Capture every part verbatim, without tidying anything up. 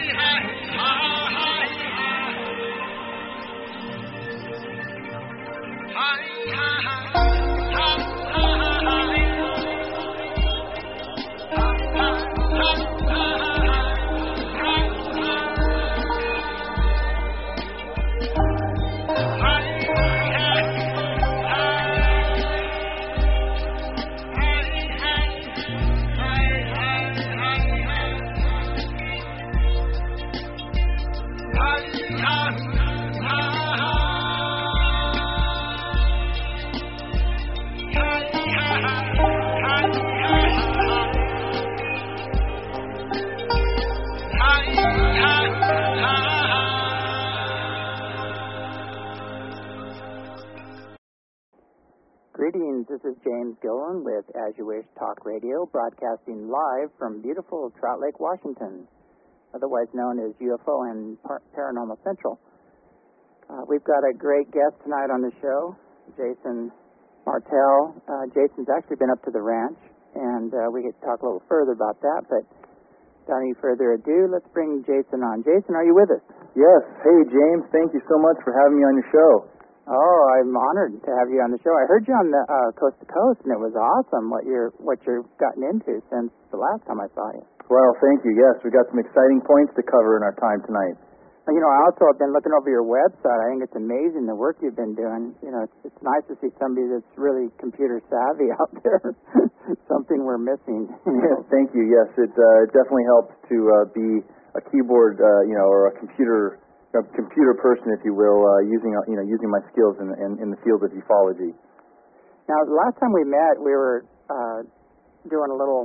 Greetings, this is James Gillen with As You Wish Talk Radio, broadcasting live from beautiful Trout Lake, Washington, otherwise known as U F O and Par- Paranormal Central. Uh, we've got a great guest tonight on the show, Jason Martell. Uh, Jason's actually been up to the ranch, and uh, we get to talk a little further about that, but without any further ado, let's bring Jason on. Jason, are you with us? Yes. Hey, James, thank you so much for having me on your show. Oh, I'm honored to have you on the show. I heard you on the uh, Coast to Coast, and it was awesome what you're what you've gotten into since the last time I saw you. Well, thank you. Yes, we got some exciting points to cover in our time tonight. You know, I also have been looking over your website. I think it's amazing the work you've been doing. You know, it's, it's nice to see somebody that's really computer savvy out there. Something we're missing. Yes, thank you. Yes, it uh, definitely helps to uh, be a keyboard, uh, you know, or a computer. A computer person, if you will, uh, using you know using my skills in, in in the field of ufology. Now, the last time we met, we were uh, doing a little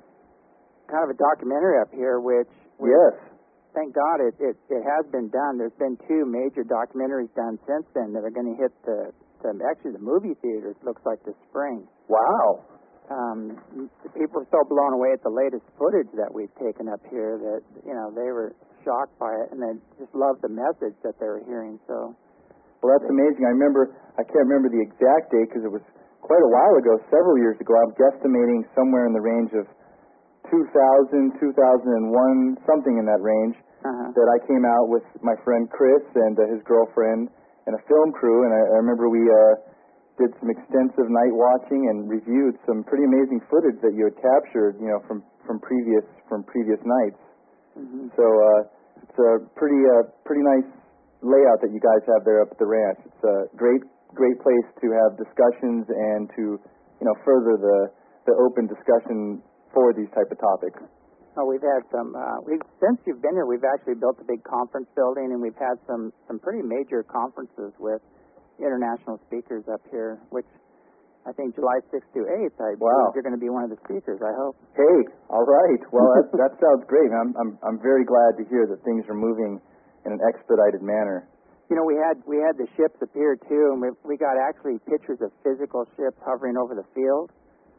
kind of a documentary up here, which, which yes, thank God it, it it has been done. There's been two major documentaries done since then that are going to hit the, the actually the movie theaters. Looks like this spring. Wow. Um, people are so blown away at the latest footage that we've taken up here that you know they were shocked by it, and they just loved the message that they were hearing. So, well, that's amazing. I remember, I can't remember the exact date because it was quite a while ago, several years ago. I'm guesstimating somewhere in the range of two thousand, two thousand one, something in that range, uh-huh. that I came out with my friend Chris and uh, his girlfriend and a film crew, and I, I remember we uh, did some extensive night watching and reviewed some pretty amazing footage that you had captured, you know, from, from previous from previous nights. Mm-hmm. So uh, it's a pretty uh, pretty nice layout that you guys have there up at the ranch. It's a great great place to have discussions and to you know further the the open discussion for these type of topics. Oh, we've had some. Uh, we've since you've been here, we've actually built a big conference building, and we've had some some pretty major conferences with international speakers up here, which I think July sixth to eighth, I wow. believe you're going to be one of the speakers, I hope. Hey, all right. Well, that, that sounds great. I'm, I'm I'm very glad to hear that things are moving in an expedited manner. You know, we had we had the ships appear, too, and we we got actually pictures of physical ships hovering over the field,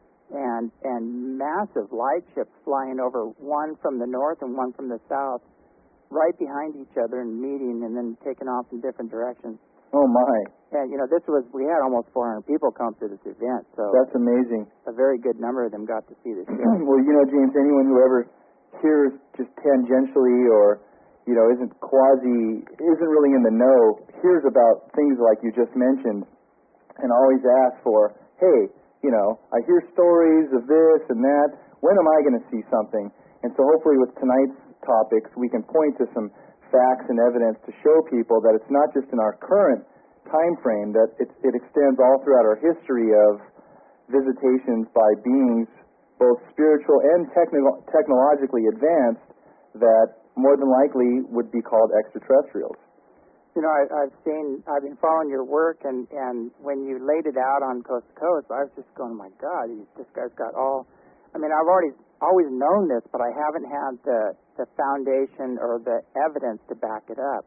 and and massive light ships flying over, one from the north and one from the south, right behind each other and meeting and then taking off in different directions. Oh, my. And, you know, this was, we had almost four hundred people come to this event, so... That's amazing. A very good number of them got to see this show. Well, you know, James, anyone who ever hears just tangentially or, you know, isn't quasi, isn't really in the know, hears about things like you just mentioned, and always asks for, hey, you know, I hear stories of this and that, when am I going to see something? And so hopefully with tonight's topics, we can point to some facts and evidence to show people that it's not just in our current time frame, that it, it extends all throughout our history of visitations by beings, both spiritual and technical, technologically advanced, that more than likely would be called extraterrestrials. You know, I, I've seen, I've been following your work, and, and when you laid it out on Coast to Coast, I was just going, my God, this guy's got all, I mean, I've already always known this, but I haven't had the, the foundation or the evidence to back it up.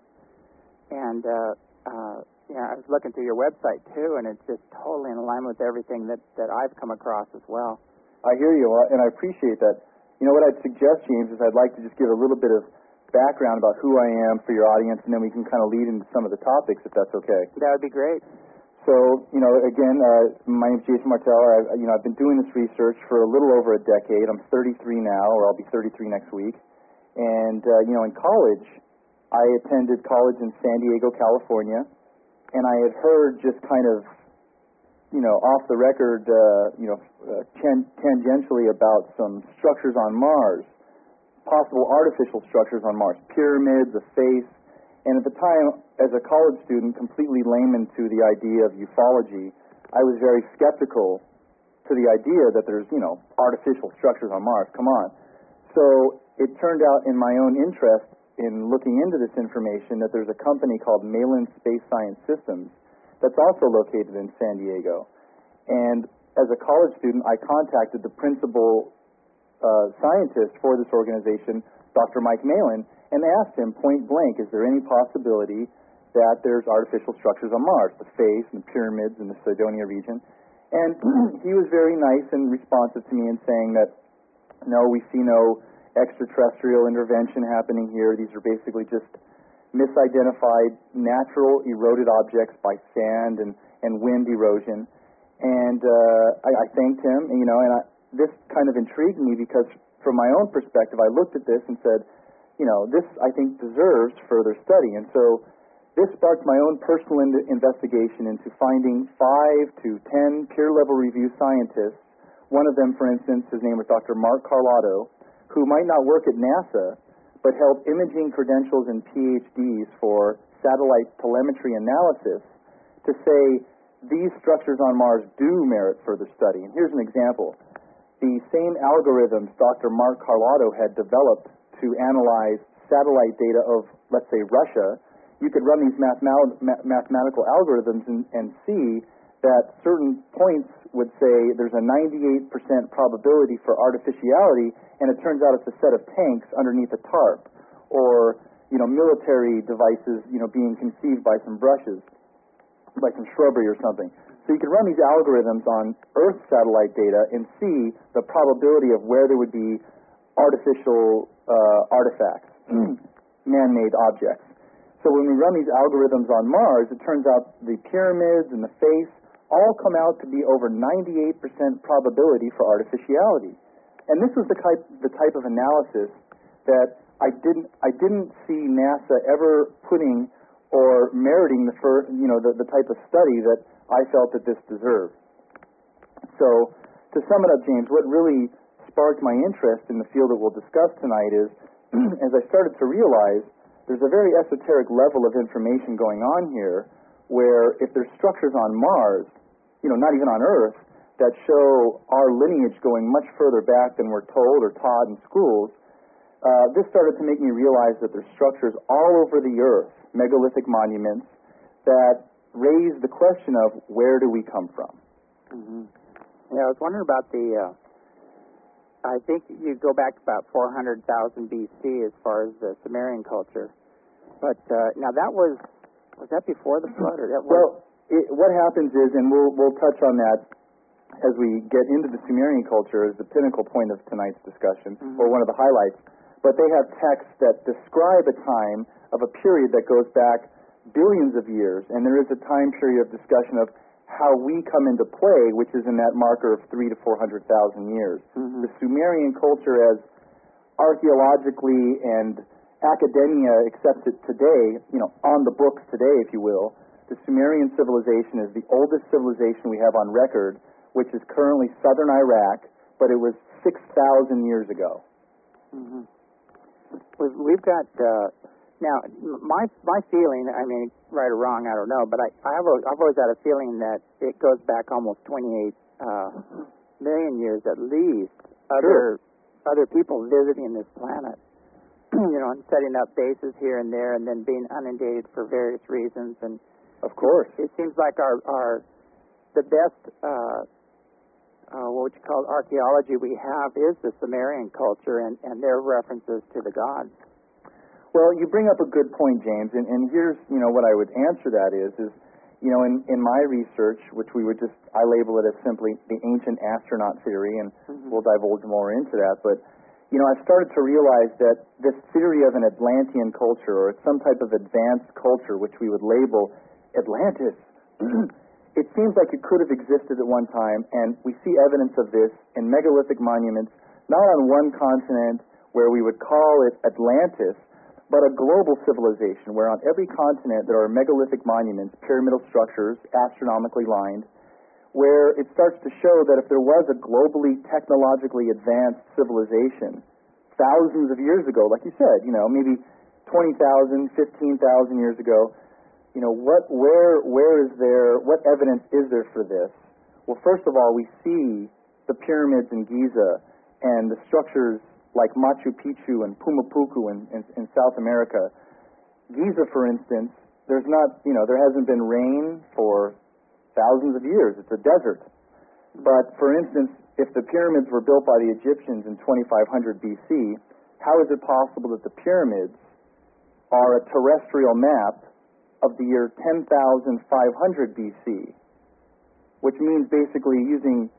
And, uh, uh, you know, I was looking through your website, too, and it's just totally in alignment with everything that, that I've come across as well. I hear you, and I appreciate that. You know, what I'd suggest, James, is I'd like to just give a little bit of background about who I am for your audience, and then we can kind of lead into some of the topics, if that's okay. That would be great. So, you know, again, uh, my name's Jason Martell. I, you know, I've been doing this research for a little over a decade. I'm thirty-three now, or I'll be thirty-three next week. And, uh, you know, in college, I attended college in San Diego, California, and I had heard just kind of, you know, off the record, uh, you know, uh, tan- tangentially about some structures on Mars, possible artificial structures on Mars, pyramids, a face. And at the time, as a college student, completely layman to the idea of ufology, I was very skeptical to the idea that there's, you know, artificial structures on Mars. Come on. So it turned out in my own interest in looking into this information that there's a company called Malin Space Science Systems that's also located in San Diego. And as a college student, I contacted the principal uh, scientist for this organization, Doctor Mike Malin, and asked him point blank, is there any possibility that there's artificial structures on Mars, the face and the pyramids in the Cydonia region? And he was very nice and responsive to me in saying that, no, we see no extraterrestrial intervention happening here. These are basically just misidentified natural eroded objects by sand and, and wind erosion. And uh, I, I thanked him, you know, and I, this kind of intrigued me because from my own perspective, I looked at this and said, you know, this, I think, deserves further study. And so this sparked my own personal in- investigation into finding five to ten peer-level review scientists. One of them, for instance, his name was Doctor Mark Carlotto, who might not work at NASA, but held imaging credentials and P H Ds for satellite telemetry analysis to say these structures on Mars do merit further study. And here's an example. The same algorithms Doctor Mark Carlotto had developed to analyze satellite data of, let's say, Russia, you could run these mathemat- ma- mathematical algorithms and, and see that certain points would say there's a ninety-eight percent probability for artificiality, and it turns out it's a set of tanks underneath a tarp, or, you know, military devices, you know, being conceived by some brushes, by some shrubbery or something. So you could run these algorithms on Earth satellite data and see the probability of where there would be artificial uh, artifacts, man-made objects. So when we run these algorithms on Mars, it turns out the pyramids and the face all come out to be over ninety-eight percent probability for artificiality. And this was the type, the type of analysis that I didn't, I didn't see NASA ever putting or meriting the, fir, you know, the, the type of study that I felt that this deserved. So to sum it up, James, what really sparked my interest in the field that we'll discuss tonight is, as I started to realize, there's a very esoteric level of information going on here where if there's structures on Mars, you know, not even on Earth, that show our lineage going much further back than we're told or taught in schools, uh, this started to make me realize that there's structures all over the Earth, megalithic monuments, that raise the question of where do we come from? Mm-hmm. Yeah, I was wondering about the, uh, I think you go back about four hundred thousand B C as far as the Sumerian culture. But uh, now that was, was that before the flood? Or that was... Well, it, what happens is, and we'll, we'll touch on that as we get into the Sumerian culture as the pinnacle point of tonight's discussion, mm-hmm. or one of the highlights, but they have texts that describe a time of a period that goes back billions of years, and there is a time period of discussion of how we come into play, which is in that marker of three to four hundred thousand years. Mm-hmm. The Sumerian culture, as archaeologically and academia accepts it today, you know, on the books today, if you will, the Sumerian civilization is the oldest civilization we have on record, which is currently southern Iraq, but it was six thousand years ago. Mm-hmm. We've got. Uh, Now, my my feeling, I mean, right or wrong, I don't know, but I, I've, always, I've always had a feeling that it goes back almost twenty-eight uh, million years at least. Other sure. other people visiting this planet, you know, and setting up bases here and there, and then being inundated for various reasons. And of course, it, it seems like our our the best uh, uh, what would you call it, archaeology we have is the Sumerian culture and, and their references to the gods. Well, you bring up a good point, James, and, and here's, you know, what I would answer that is, is, you know, in, in my research, which we would just, I label it as simply the ancient astronaut theory, and mm-hmm. we'll divulge more into that, but, you know, I've started to realize that this theory of an Atlantean culture, or some type of advanced culture, which we would label Atlantis, it seems like it could have existed at one time, and we see evidence of this in megalithic monuments, not on one continent where we would call it Atlantis, but a global civilization where on every continent there are megalithic monuments, pyramidal structures, astronomically lined, where it starts to show that if there was a globally technologically advanced civilization thousands of years ago, like you said, you know, maybe twenty thousand, fifteen thousand years ago, you know, what, where, where is there, what evidence is there for this? Well, first of all, we see the pyramids in Giza and the structures like Machu Picchu and Pumapuku in, in, in South America. Giza, for instance, there's not, you know, there hasn't been rain for thousands of years. It's a desert. But, for instance, if the pyramids were built by the Egyptians in twenty-five hundred B C, how is it possible that the pyramids are a terrestrial map of the year ten thousand five hundred B C, which means basically using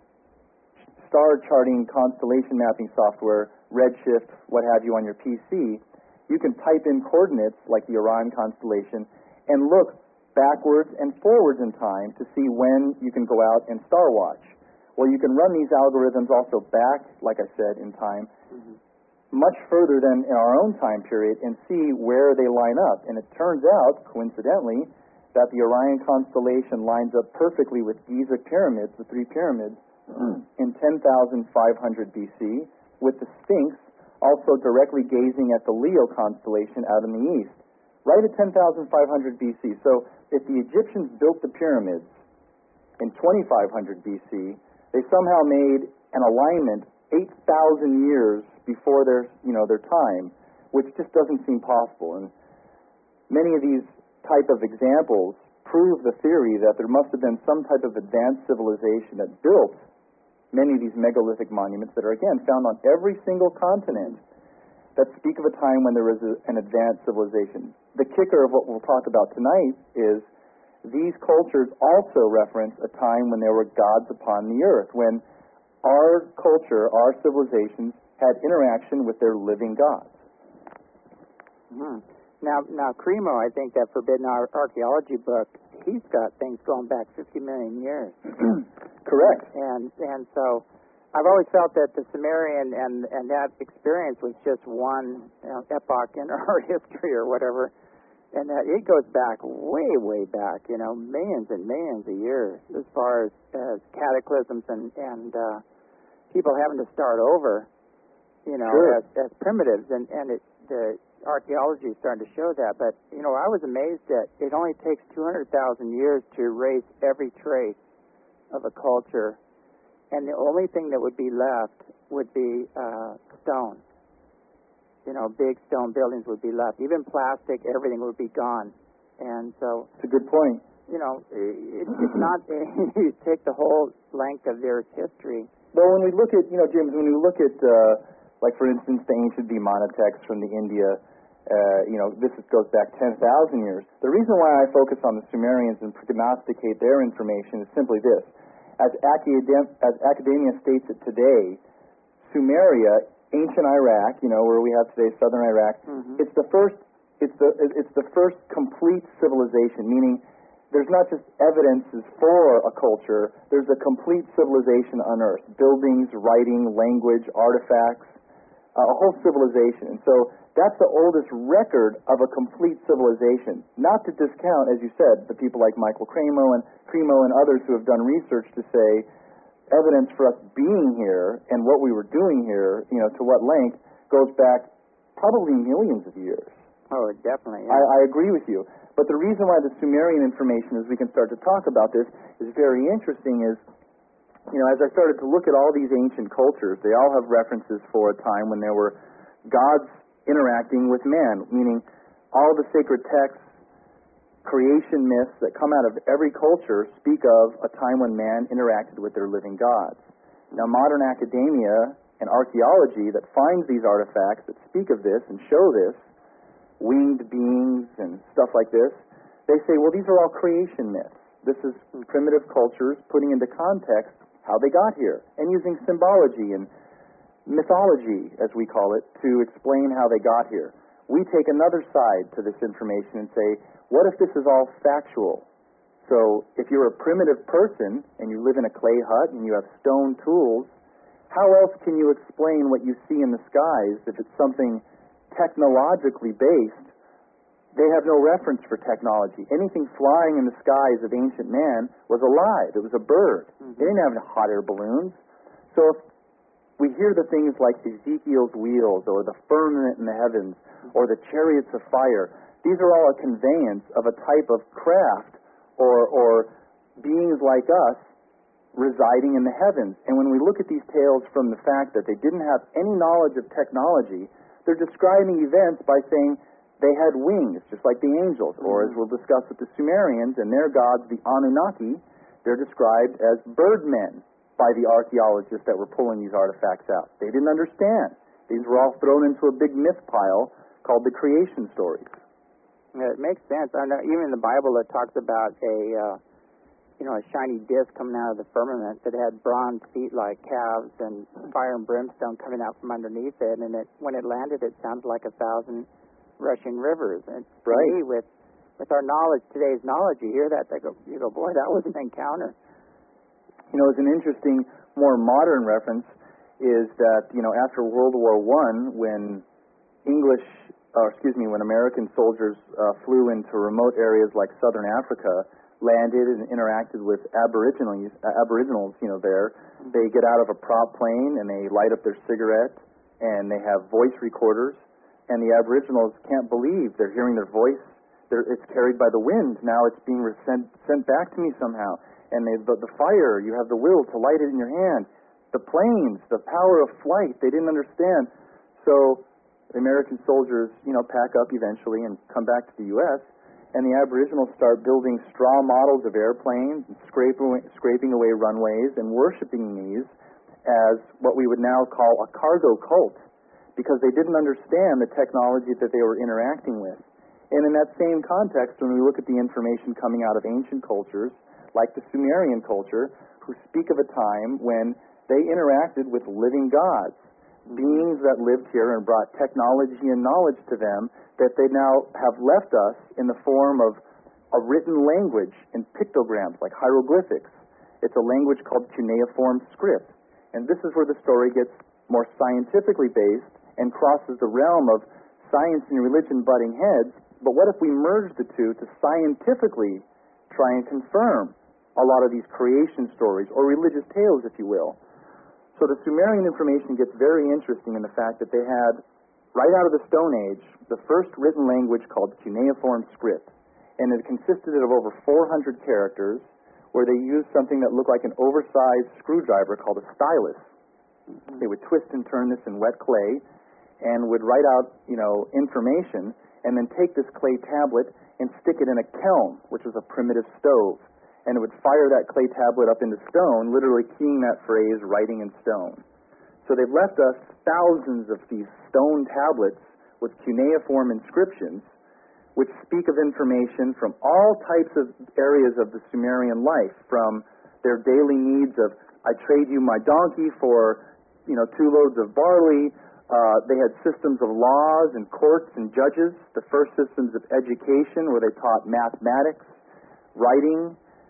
star charting constellation mapping software, Redshift, what have you, on your P C, you can type in coordinates like the Orion constellation and look backwards and forwards in time to see when you can go out and star watch. Well, you can run these algorithms also back, like I said, in time, mm-hmm. much further than in our own time period and see where they line up. And it turns out, coincidentally, that the Orion constellation lines up perfectly with Giza pyramids, the three pyramids, in ten thousand five hundred B C, with the Sphinx also directly gazing at the Leo constellation out in the east, right at ten thousand five hundred B C. So if the Egyptians built the pyramids in twenty-five hundred B C, they somehow made an alignment eight thousand years before their, you know, their time, which just doesn't seem possible. And many of these type of examples prove the theory that there must have been some type of advanced civilization that built many of these megalithic monuments that are, again, found on every single continent that speak of a time when there was a, an advanced civilization. The kicker of what we'll talk about tonight is these cultures also reference a time when there were gods upon the earth, when our culture, our civilizations, had interaction with their living gods. Mm-hmm. Now, now, Cremo, I think that Forbidden Ar- Archaeology book, he's got things going back fifty million years. Correct. And and so I've always felt that the Sumerian and and that experience was just one, you know, epoch in our history or whatever, and that it goes back way, way back, you know, millions and millions of years as far as, as cataclysms and, and uh, people having to start over, you know, sure. as, as primitives. And, and it, the archaeology is starting to show that. But, you know, I was amazed that it only takes two hundred thousand years to erase every trace of a culture, and the only thing that would be left would be uh, stone. You know, big stone buildings would be left. Even plastic, everything would be gone. And so... It's a good point. You know, it, it's not... you take the whole length of their history. Well, when we look at, you know, James, when we look at, uh, like, for instance, the ancient Vimana text from the India, uh, you know, this goes back ten thousand years. The reason why I focus on the Sumerians and prognosticate their information is simply this. As, academ- as academia states it today, Sumeria, ancient Iraq, you know, where we have today southern Iraq, mm-hmm. it's the first it's the it's the first complete civilization, meaning there's not just evidences for a culture, there's a complete civilization unearthed. Buildings, writing, language, artifacts, uh, a whole civilization. And so that's the oldest record of a complete civilization. Not to discount, as you said, the people like Michael Cremo and Cremo and others who have done research to say evidence for us being here and what we were doing here, you know, to what length, goes back probably millions of years. Oh, definitely. Yeah. I, I agree with you. But the reason why the Sumerian information, as we can start to talk about this, is very interesting is, you know, as I started to look at all these ancient cultures, they all have references for a time when there were gods interacting with man, meaning all the sacred texts, creation myths that come out of every culture speak of a time when man interacted with their living gods. Now, modern academia and archaeology that finds these artifacts that speak of this and show this, winged beings and stuff like this, they say, well, these are all creation myths. This is primitive cultures putting into context how they got here and using symbology and mythology, as we call it, to explain how they got here. We take another side to this information and say, what if this is all factual? So if you're a primitive person and you live in a clay hut and you have stone tools, how else can you explain what you see in the skies if it's something technologically based? They have no reference for technology. Anything flying in the skies of ancient man was alive. It was a bird. Mm-hmm. They didn't have hot air balloons. So if we hear the things like Ezekiel's wheels or the firmament in the heavens or the chariots of fire, these are all a conveyance of a type of craft or, or beings like us residing in the heavens. And when we look at these tales from the fact that they didn't have any knowledge of technology, they're describing events by saying they had wings, just like the angels, or as we'll discuss with the Sumerians and their gods, the Anunnaki, they're described as birdmen by the archaeologists that were pulling these artifacts out. They didn't understand. These were all thrown into a big myth pile called the creation stories. Yeah, it makes sense. I know even in the Bible it talks about a, uh, you know, a shiny disc coming out of the firmament that had bronze feet like calves and fire and brimstone coming out from underneath it. And it, when it landed, it sounded like a thousand rushing rivers. And to right. me, with with our knowledge, today's knowledge, you hear that, they go, you go, boy, that was an encounter. You know, it's an interesting, more modern reference is that, you know, after World War One, when English, or excuse me, when American soldiers uh, flew into remote areas like southern Africa, landed and interacted with Aboriginals, uh, Aboriginals, you know, there, mm-hmm. they get out of a prop plane and they light up their cigarette and they have voice recorders. And the Aboriginals can't believe they're hearing their voice. They're, it's carried by the wind. Now it's being sent, sent back to me somehow. And they, the, the fire, you have the will to light it in your hand. The planes, the power of flight, they didn't understand. So the American soldiers, you know, pack up eventually and come back to the U S And the Aboriginals start building straw models of airplanes, and scraping, scraping away runways and worshiping these as what we would now call a cargo cult, because they didn't understand the technology that they were interacting with. And in that same context, when we look at the information coming out of ancient cultures, like the Sumerian culture, who speak of a time when they interacted with living gods, beings that lived here and brought technology and knowledge to them that they now have left us in the form of a written language in pictograms, like hieroglyphics. It's a language called cuneiform script. And this is where the story gets more scientifically based and crosses the realm of science and religion butting heads. But what if we merge the two to scientifically try and confirm a lot of these creation stories, or religious tales, if you will? So the Sumerian information gets very interesting in the fact that they had, right out of the Stone Age, the first written language called cuneiform script. And it consisted of over four hundred characters, where they used something that looked like an oversized screwdriver called a stylus. Mm-hmm. They would twist and turn this in wet clay and would write out, you know, information, and then take this clay tablet and stick it in a kiln, which was a primitive stove. And it would fire that clay tablet up into stone, literally keying that phrase, writing in stone. So they've left us thousands of these stone tablets with cuneiform inscriptions, which speak of information from all types of areas of the Sumerian life, from their daily needs of, I trade you my donkey for, you know, two loads of barley. Uh, they had systems of laws and courts and judges, the first systems of education where they taught mathematics, writing,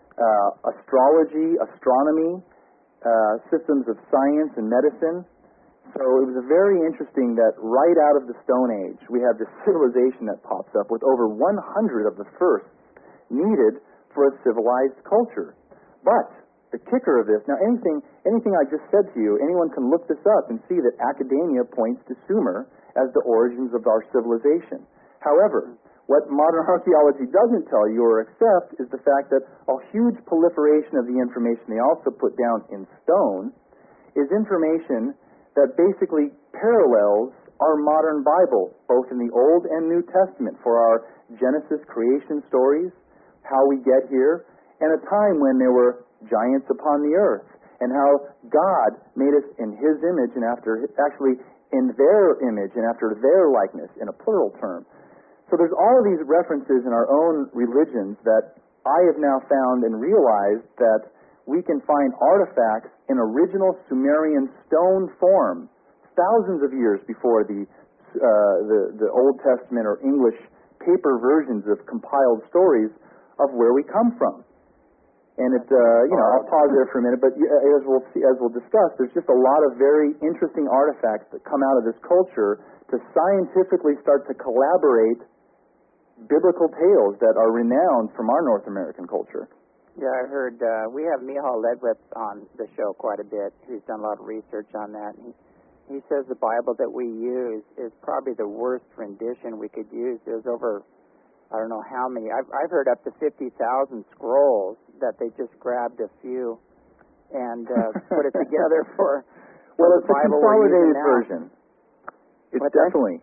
uh, astrology, astronomy, uh, systems of science and medicine. So it was very interesting that right out of the Stone Age, we have this civilization that pops up with over one hundred of the firsts needed for a civilized culture. But the kicker of this, now anything anything I just said to you, anyone can look this up and see that academia points to Sumer as the origins of our civilization. However, what modern archaeology doesn't tell you or accept is the fact that a huge proliferation of the information they also put down in stone is information that basically parallels our modern Bible, both in the Old and New Testament, for our Genesis creation stories, how we get here, and a time when there were giants upon the earth, and how God made us in His image and after, actually in their image and after their likeness, in a plural term. So there's all of these references in our own religions that I have now found and realized that we can find artifacts in original Sumerian stone form, thousands of years before the, uh, the, the Old Testament or English paper versions of compiled stories of where we come from. And it, uh, you know, I'll pause there for a minute, but as we'll see, as we'll discuss, there's just a lot of very interesting artifacts that come out of this culture to scientifically start to collaborate biblical tales that are renowned from our North American culture. Yeah, I heard, uh, we have Michal Ledwith on the show quite a bit, who's done a lot of research on that. And he, he says the Bible that we use is probably the worst rendition we could use. There's over, I don't know how many, I've, I've heard up to fifty thousand scrolls that they just grabbed a few and uh, put it together for, for well, the it's Bible a consolidated we're version. It's What's definitely.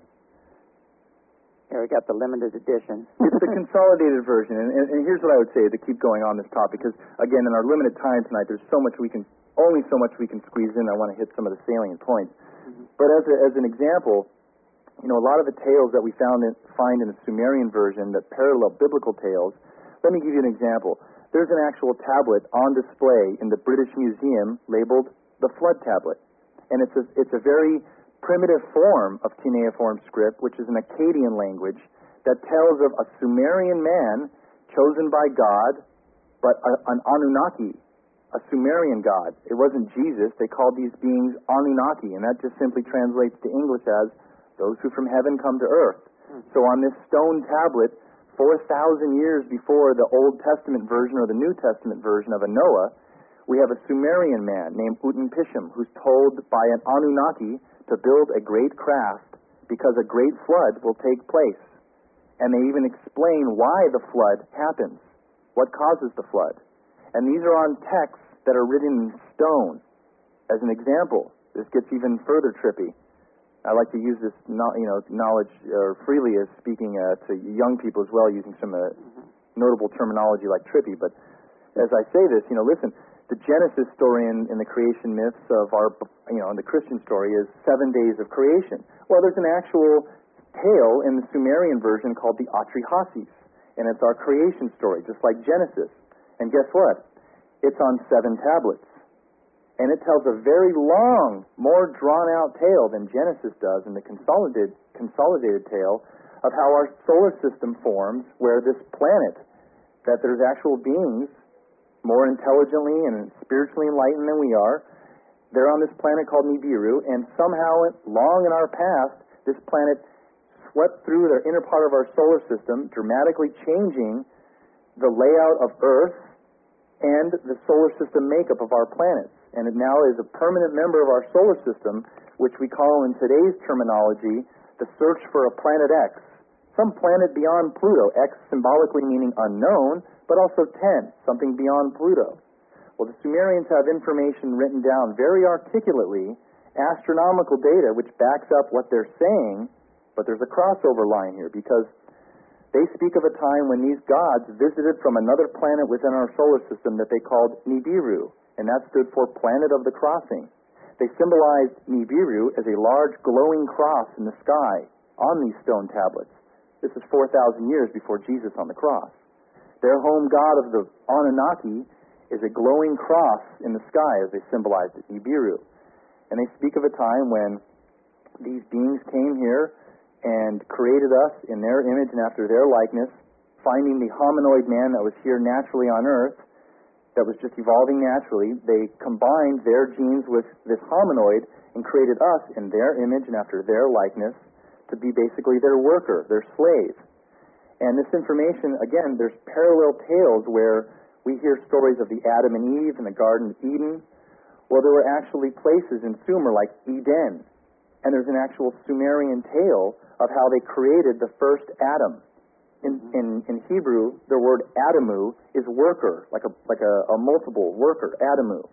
Here we got the limited edition. It's the consolidated version, and, and, and here's what I would say to keep going on this topic, because again, in our limited time tonight, there's so much we can, only so much we can squeeze in. I want to hit some of the salient points. Mm-hmm. But as a, as an example, you know, a lot of the tales that we found in, find in the Sumerian version that parallel biblical tales. Let me give you an example. There's an actual tablet on display in the British Museum labeled the Flood Tablet, and it's a, it's a very primitive form of cuneiform script, which is an Akkadian language that tells of a Sumerian man chosen by God, but a, an Anunnaki, a Sumerian god. It wasn't Jesus. They called these beings Anunnaki, and that just simply translates to English as those who from heaven come to earth. Hmm. So on this stone tablet, four thousand years before the Old Testament version or the New Testament version of a Noah, we have a Sumerian man named Utnapishtim who's told by an Anunnaki to build a great craft because a great flood will take place. And they even explain why the flood happens, what causes the flood. And these are on texts that are written in stone. As an example, this gets even further trippy. I like to use this you know, knowledge uh, freely as speaking uh, to young people as well, using some uh, mm-hmm. notable terminology like trippy. But as I say this, you know, listen, the Genesis story in, in the creation myths of our, you know, in the Christian story is seven days of creation. Well, there's an actual tale in the Sumerian version called the Atrahasis, and it's our creation story, just like Genesis. And guess what? It's on seven tablets. And it tells a very long, more drawn-out tale than Genesis does in the consolidated, consolidated tale of how our solar system forms, where this planet, that there's actual beings more intelligently and spiritually enlightened than we are. They're on this planet called Nibiru, and somehow, long in our past, this planet swept through the inner part of our solar system, dramatically changing the layout of Earth and the solar system makeup of our planets. And it now is a permanent member of our solar system, which we call in today's terminology the search for a planet X. Some planet beyond Pluto, X symbolically meaning unknown, but also ten, something beyond Pluto. Well, the Sumerians have information written down very articulately, astronomical data which backs up what they're saying, but there's a crossover line here because they speak of a time when these gods visited from another planet within our solar system that they called Nibiru, and that stood for Planet of the Crossing. They symbolized Nibiru as a large glowing cross in the sky on these stone tablets. This is four thousand years before Jesus on the cross. Their home god of the Anunnaki is a glowing cross in the sky, as they symbolized it, Nibiru. And they speak of a time when these beings came here and created us in their image and after their likeness, finding the hominoid man that was here naturally on Earth, that was just evolving naturally. They combined their genes with this hominoid and created us in their image and after their likeness to be basically their worker, their slave. And this information, again, there's parallel tales where we hear stories of the Adam and Eve in the Garden of Eden. Well, there were actually places in Sumer like Eden. And there's an actual Sumerian tale of how they created the first Adam. In, in, in Hebrew, the word Adamu is worker, like a, like a, a multiple worker, Adamu.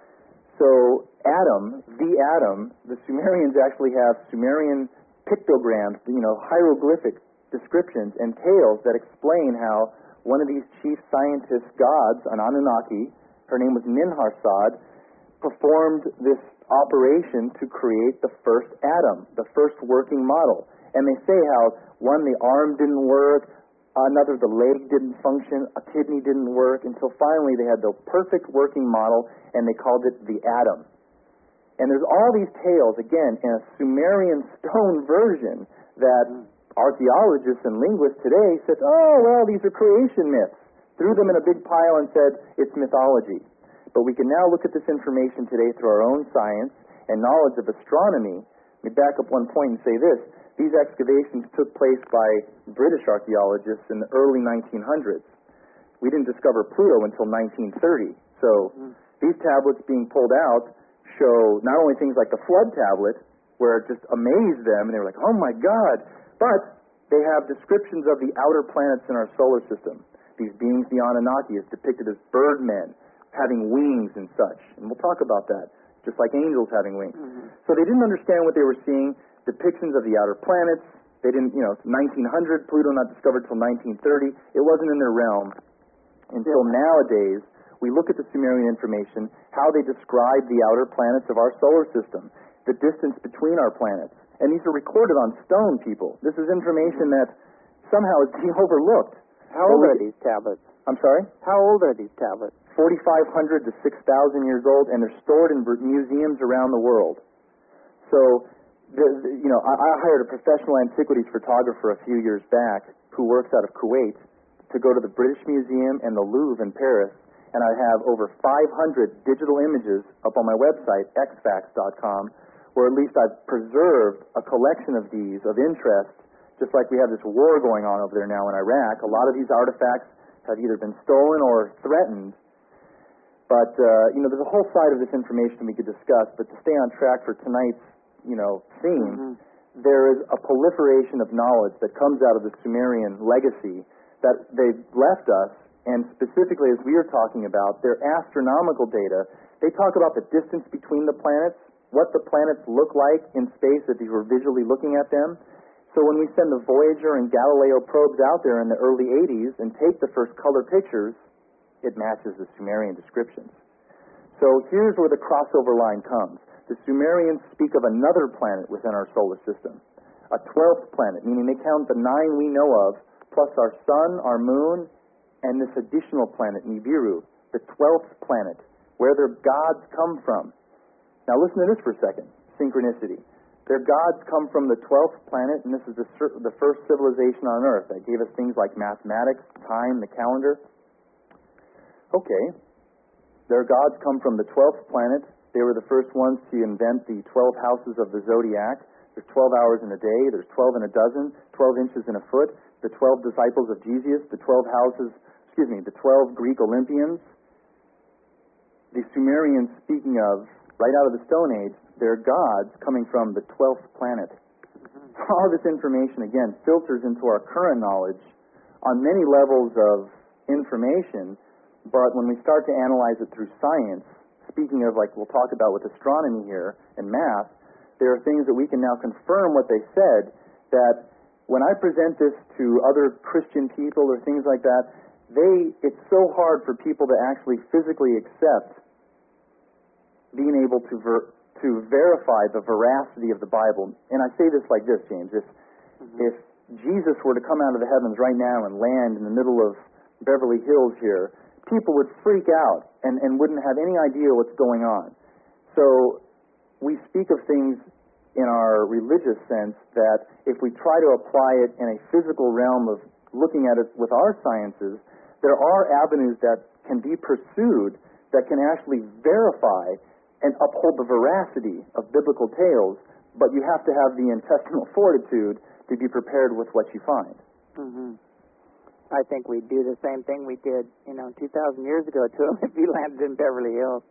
So Adam, the Adam, the Sumerians actually have Sumerian pictograms, you know, hieroglyphic descriptions and tales that explain how one of these chief scientist gods, an Anunnaki, her name was Ninharsad, performed this operation to create the first Adam, the first working model. And they say how one, the arm didn't work, another, the leg didn't function, a kidney didn't work, until finally they had the perfect working model, and they called it the Adam. And there's all these tales, again, in a Sumerian stone version that archaeologists and linguists today said, oh, well, these are creation myths. threw them in a big pile and said, it's mythology. But we can now look at this information today through our own science and knowledge of astronomy. Let me back up one point and say this. These excavations took place by British archaeologists in the early nineteen hundreds. We didn't discover Pluto until nineteen thirty. So mm-hmm. these tablets being pulled out show not only things like the flood tablet, where it just amazed them, and they were like, oh my God, but they have descriptions of the outer planets in our solar system. These beings, the Anunnaki, is depicted as birdmen, having wings and such. And we'll talk about that, just like angels having wings. Mm-hmm. So they didn't understand what they were seeing, depictions of the outer planets. They didn't, you know, nineteen hundred, Pluto not discovered till nineteen thirty. It wasn't in their realm until yeah. nowadays. We look at the Sumerian information, how they describe the outer planets of our solar system, the distance between our planets. And these are recorded on stone, people. This is information that somehow is being overlooked. How old are these tablets? I'm sorry? How old are these tablets? forty-five hundred to six thousand years old, and they're stored in museums around the world. So, the, the, you know, I, I hired a professional antiquities photographer a few years back who works out of Kuwait to go to the British Museum and the Louvre in Paris, and I have over five hundred digital images up on my website, x fax dot com, where at least I've preserved a collection of these of interest, just like we have this war going on over there now in Iraq. A lot of these artifacts have either been stolen or threatened. But, uh, you know, there's a whole side of this information we could discuss, but to stay on track for tonight's, you know, theme, mm-hmm. there is a proliferation of knowledge that comes out of the Sumerian legacy that they've left us. And specifically, as we are talking about, their astronomical data, they talk about the distance between the planets, what the planets look like in space if you were visually looking at them. So when we send the Voyager and Galileo probes out there in the early eighties and take the first color pictures, it matches the Sumerian descriptions. So here's where the crossover line comes. The Sumerians speak of another planet within our solar system, a twelfth planet, meaning they count the nine we know of, plus our sun, our moon, and this additional planet, Nibiru, the twelfth planet, where their gods come from. Now listen to this for a second, synchronicity. Their gods come from the twelfth planet, and this is the, the first civilization on Earth that gave us things like mathematics, time, the calendar. Okay, their gods come from the twelfth planet. They were the first ones to invent the twelve houses of the zodiac. There's twelve hours in a day, there's twelve in a dozen, twelve inches in a foot, the twelve disciples of Jesus, the twelve houses excuse me, the twelve Greek Olympians, the Sumerians, speaking of, right out of the Stone Age, their gods coming from the twelfth planet. Mm-hmm. All this information, again, filters into our current knowledge on many levels of information, but when we start to analyze it through science, speaking of, like we'll talk about with astronomy here and math, there are things that we can now confirm what they said, that when I present this to other Christian people or things like that, They, it's so hard for people to actually physically accept being able to ver, to verify the veracity of the Bible. And I say this like this, James. If, mm-hmm. if Jesus were to come out of the heavens right now and land in the middle of Beverly Hills here, people would freak out and, and wouldn't have any idea what's going on. So we speak of things in our religious sense that if we try to apply it in a physical realm of looking at it with our sciences, there are avenues that can be pursued that can actually verify and uphold the veracity of biblical tales, but you have to have the intestinal fortitude to be prepared with what you find. Mm-hmm. I think we'd do the same thing we did, you know, two thousand years ago to him if he landed in Beverly Hills.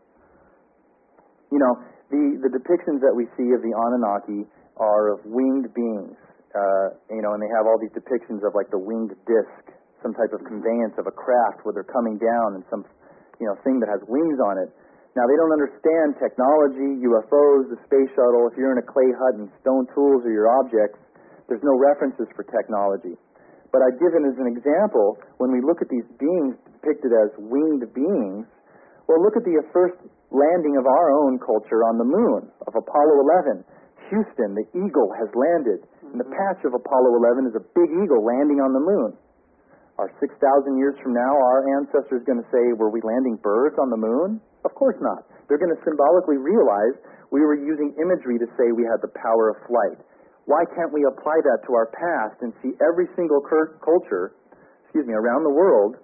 You know, the, the depictions that we see of the Anunnaki are of winged beings, uh, you know, and they have all these depictions of like the winged disc, some type of conveyance of a craft where they're coming down and some, you know, thing that has wings on it. Now, they don't understand technology, U F Os, the space shuttle. If you're in a clay hut and stone tools are your objects, there's no references for technology. But I've given as an example, when we look at these beings depicted as winged beings, well, look at the first landing of our own culture on the moon, of Apollo eleven. Houston, the eagle has landed. And the patch of Apollo eleven is a big eagle landing on the moon. Are six thousand years from now our ancestors going to say, were we landing birds on the moon? Of course not. They're going to symbolically realize we were using imagery to say we had the power of flight. Why can't we apply that to our past and see every single cur- culture, excuse me, around the world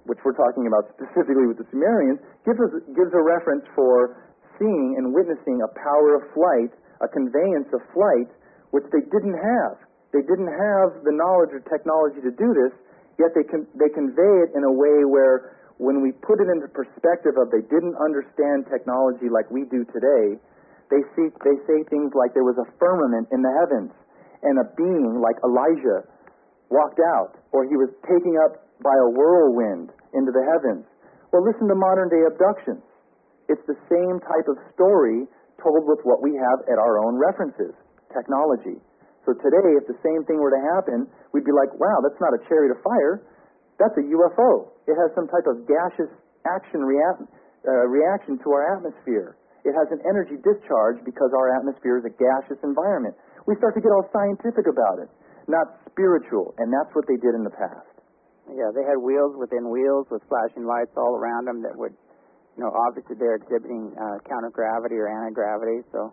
which we're talking about specifically with the Sumerians, gives us gives a reference for seeing and witnessing a power of flight, a conveyance of flight, which they didn't have. They didn't have the knowledge or technology to do this, yet they con- they convey it in a way where, when we put it into perspective of they didn't understand technology like we do today, they see they say things like there was a firmament in the heavens, and a being like Elijah walked out, or he was taken up by a whirlwind into the heavens. Well, listen to modern day abductions. It's the same type of story told with what we have at our own references, technology. So today, if the same thing were to happen, we'd be like, wow, that's not a chariot of fire. That's a U F O. It has some type of gaseous action rea- uh, reaction to our atmosphere. It has an energy discharge because our atmosphere is a gaseous environment. We start to get all scientific about it, not spiritual, and that's what they did in the past. Yeah, they had wheels within wheels with flashing lights all around them that would, you know, obviously they're exhibiting uh, counter-gravity or anti-gravity, so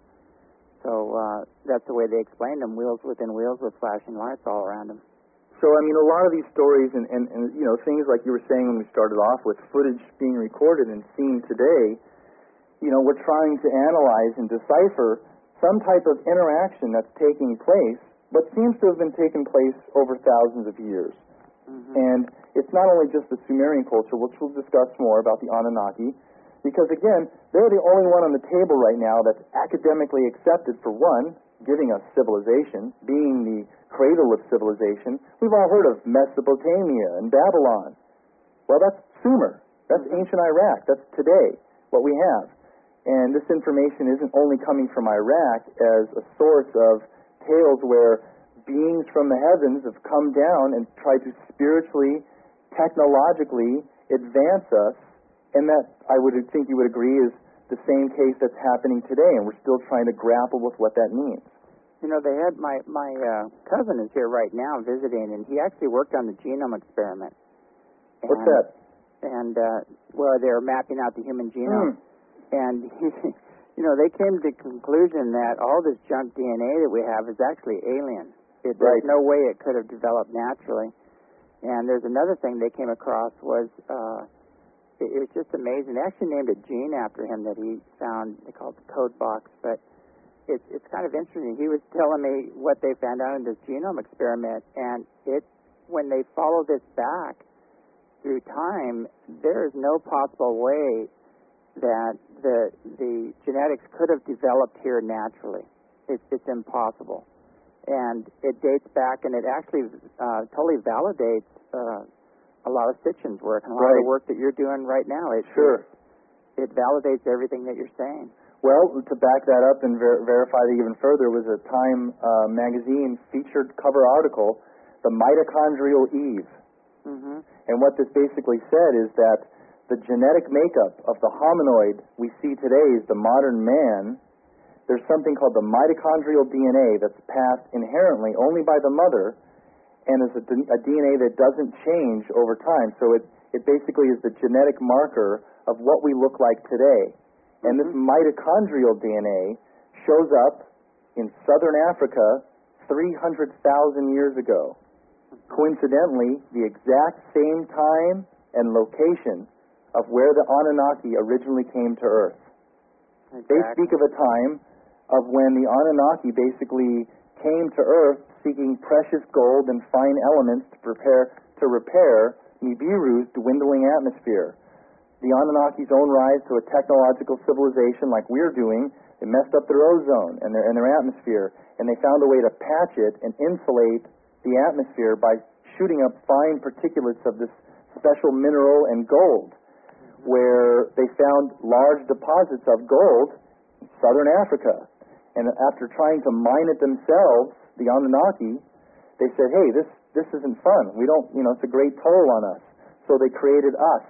so uh, that's the way they explained them, wheels within wheels with flashing lights all around them. So, I mean, a lot of these stories and, and, and, you know, things like you were saying when we started off with footage being recorded and seen today, you know, we're trying to analyze and decipher some type of interaction that's taking place, but seems to have been taking place over thousands of years. Mm-hmm. And it's not only just the Sumerian culture, which we'll discuss more about the Anunnaki, because, again, they're the only one on the table right now that's academically accepted, for one, giving us civilization, being the cradle of civilization. We've all heard of Mesopotamia and Babylon. Well, that's Sumer. That's mm-hmm. ancient Iraq. That's today, what we have. And this information isn't only coming from Iraq as a source of tales where beings from the heavens have come down and tried to spiritually, technologically advance us, and that, I would think you would agree, is the same case that's happening today, and we're still trying to grapple with what that means. You know, they had my, my uh, cousin is here right now visiting, and he actually worked on the genome experiment. And, What's that? And, uh, well, they're mapping out the human genome. Mm. And, he, you know, they came to the conclusion that all this junk D N A that we have is actually alien. It, right. There's no way it could have developed naturally. And there's another thing they came across was, uh, it, it was just amazing. They actually named a gene after him that he found. They called it the code box. But it's it's kind of interesting. He was telling me what they found out in this genome experiment. And it, when they follow this back through time, there is no possible way that the the genetics could have developed here naturally. It's, it's impossible. And it dates back, and it actually uh, totally validates uh, a lot of Sitchin's work and a lot right. of the work that you're doing right now. It, sure. It, it validates everything that you're saying. Well, to back that up and ver- verify that even further, was a Time uh, magazine featured cover article, The Mitochondrial Eve. Mm-hmm. And what this basically said is that the genetic makeup of the hominoid we see today is the modern man. There's something called the mitochondrial D N A that's passed inherently only by the mother, and is a, a D N A that doesn't change over time. So it, it basically is the genetic marker of what we look like today. And this mitochondrial D N A shows up in southern Africa three hundred thousand years ago. Coincidentally, the exact same time and location of where the Anunnaki originally came to Earth. Exactly. They speak of a time of when the Anunnaki basically came to Earth seeking precious gold and fine elements to prepare to repair Nibiru's dwindling atmosphere. The Anunnaki's own rise to a technological civilization like we're doing, they messed up their ozone and their, and their atmosphere, and they found a way to patch it and insulate the atmosphere by shooting up fine particulates of this special mineral and gold, where they found large deposits of gold in southern Africa. And after trying to mine it themselves, the Anunnaki, they said, hey, this, this isn't fun. We don't, you know, it's a great toll on us. So they created us,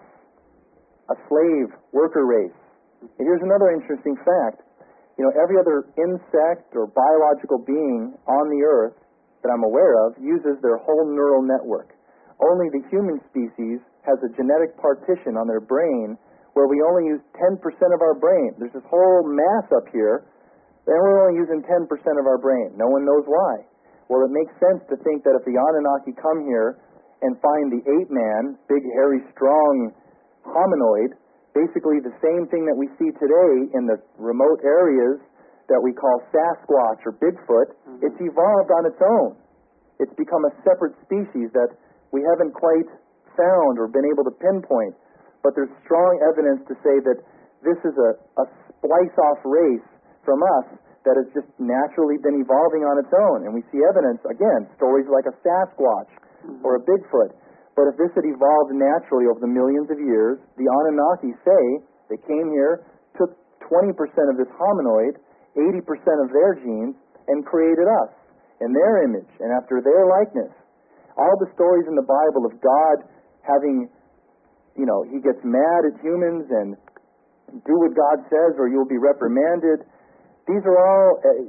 a slave worker race. And here's another interesting fact. You know, every other insect or biological being on the earth that I'm aware of uses their whole neural network. Only the human species has a genetic partition on their brain where we only use ten percent of our brain. There's this whole mass up here, and we're only using ten percent of our brain. No one knows why. Well, it makes sense to think that if the Anunnaki come here and find the ape-man, big, hairy, strong hominoid, basically the same thing that we see today in the remote areas that we call Sasquatch or Bigfoot, mm-hmm. it's evolved on its own. It's become a separate species that we haven't quite found or been able to pinpoint. But there's strong evidence to say that this is a, a splice-off race from us that has just naturally been evolving on its own. And we see evidence, again, stories like a Sasquatch mm-hmm. or a Bigfoot. But if this had evolved naturally over the millions of years, the Anunnaki say they came here, took twenty percent of this hominoid, eighty percent of their genes, and created us in their image and after their likeness. All the stories in the Bible of God having, you know, he gets mad at humans and do what God says or you'll be reprimanded. These are all, uh,